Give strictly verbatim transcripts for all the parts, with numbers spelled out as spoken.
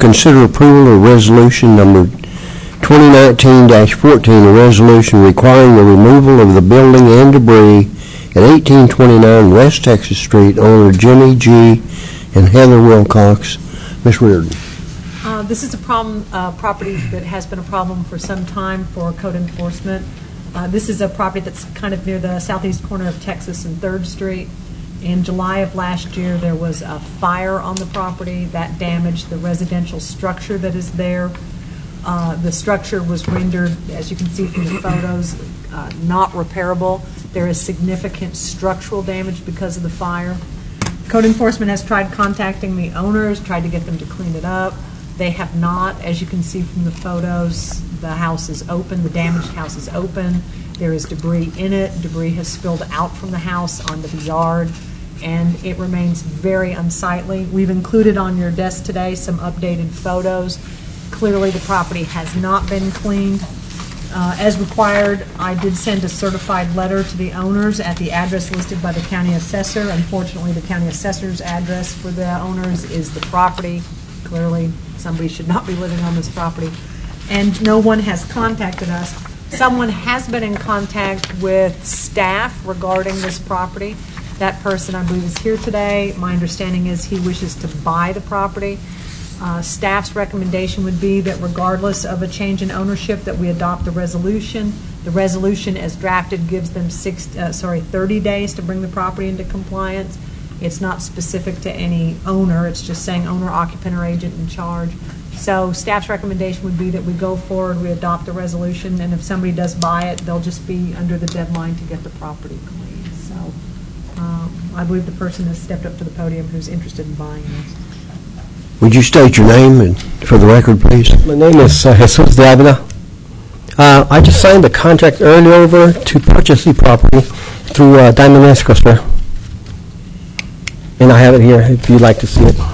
consider approval of resolution number twenty nineteen dash fourteen, a resolution requiring the removal of the building and debris at eighteen twenty-nine West Texas Street, owner Jimmy G. and Heather Wilcox. Miz Reardon. Uh, this is a problem uh, property that has been a problem for some time for code enforcement. Uh, this is a property that's kind of near the southeast corner of Texas and third Street. In July of last year, there was a fire on the property that damaged the residential structure that is there. Uh, the structure was rendered, as you can see from the photos, uh, not repairable. There is significant structural damage because of the fire. Code enforcement has tried contacting the owners, tried to get them to clean it up. They have not. As you can see from the photos, the house is open, the damaged house is open. There is debris in it. Debris has spilled out from the house onto the yard, and it remains very unsightly. We've included on your desk today some updated photos. Clearly the property has not been cleaned. Uh, as required, I did send a certified letter to the owners at the address listed by the county assessor. Unfortunately, the county assessor's address for the owners is the property. Clearly, somebody should not be living on this property. And no one has contacted us. Someone has been in contact with staff regarding this property. That person, I believe, is here today. My understanding is he wishes to buy the property. Uh, staff's recommendation would be that regardless of a change in ownership, that we adopt the resolution. The resolution as drafted gives them six, uh, sorry, thirty days to bring the property into compliance. It's not specific to any owner. It's just saying owner, occupant, or agent in charge. So staff's recommendation would be that we go forward, we adopt the resolution, and if somebody does buy it, they'll just be under the deadline to get the property cleaned. So um, I believe the person has stepped up to the podium who's interested in buying this. Would you state your name and for the record, please? My name is uh, Jesus de Avila. Uh, I just signed the contract early over to purchase the property through uh, Diamond Escrow, sir. And I have it here if you'd like to see it.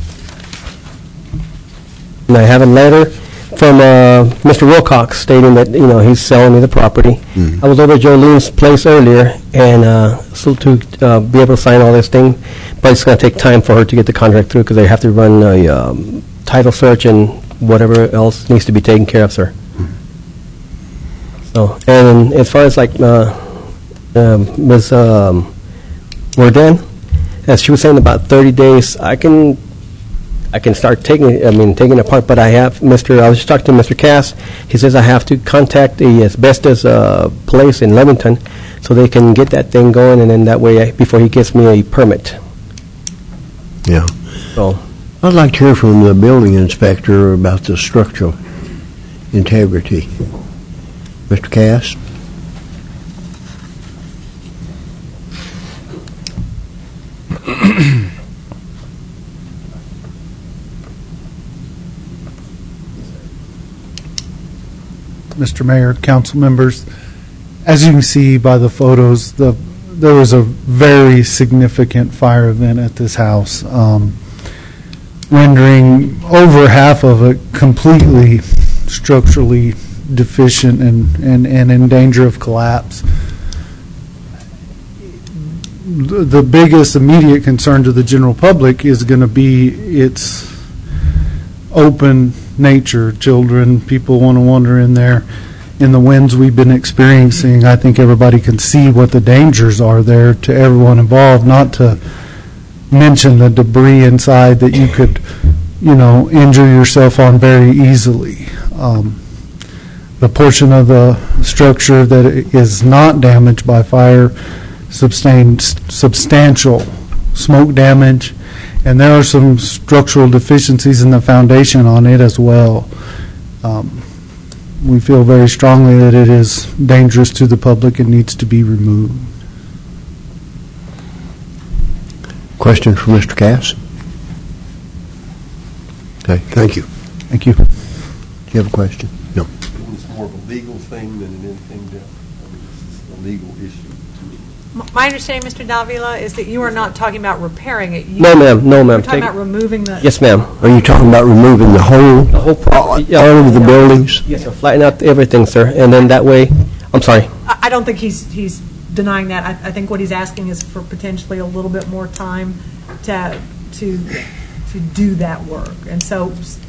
And I have a letter from uh, Mister Wilcox stating that, you know, he's selling me the property. Mm-hmm. I was over at Jolene's place earlier, and uh, so to uh, be able to sign all this thing, but it's going to take time for her to get the contract through because they have to run a um, title search and whatever else needs to be taken care of, sir. Mm-hmm. So, and as far as like uh, uh, Miz Um, Worden, as she was saying about thirty days, I can. I can start taking it, I mean, taking it apart, but I have, Mister I was just talking to Mister Cass. He says I have to contact the asbestos uh, place in Levington so they can get that thing going, and then that way, I, before he gets me a permit. Yeah. So I'd like to hear from the building inspector about the structural integrity. Mister Cass? Mister Mayor, council members, as you can see by the photos, the there was a very significant fire event at this house, um, rendering over half of it completely structurally deficient and, and, and in danger of collapse. The, the biggest immediate concern to the general public is going to be its open nature. Children, people want to wander in there. In the winds we've been experiencing, I think everybody can see what the dangers are there to everyone involved, not to mention the debris inside that you could, you know, injure yourself on very easily. Um, the portion of the structure that is not damaged by fire sustained substantial smoke damage, and there are some structural deficiencies in the foundation on it as well. Um, we feel very strongly that it is dangerous to the public and needs to be removed. Question for Mister Cass? Okay, thank you. Thank you. Do you have a question? No. It's more of a legal thing than anything else. I mean, it's a legal issue. My understanding, Mister Davila, is that you are not talking about repairing it. You, no, ma'am. No, ma'am. You're talking about removing the... Yes, ma'am. Are you talking about removing the whole, the whole property, yeah, all of the yeah. buildings? Yes, sir. Flatten out everything, sir. And then that way, I'm sorry. I, I don't think he's he's denying that. I, I think what he's asking is for potentially a little bit more time to to to do that work. And so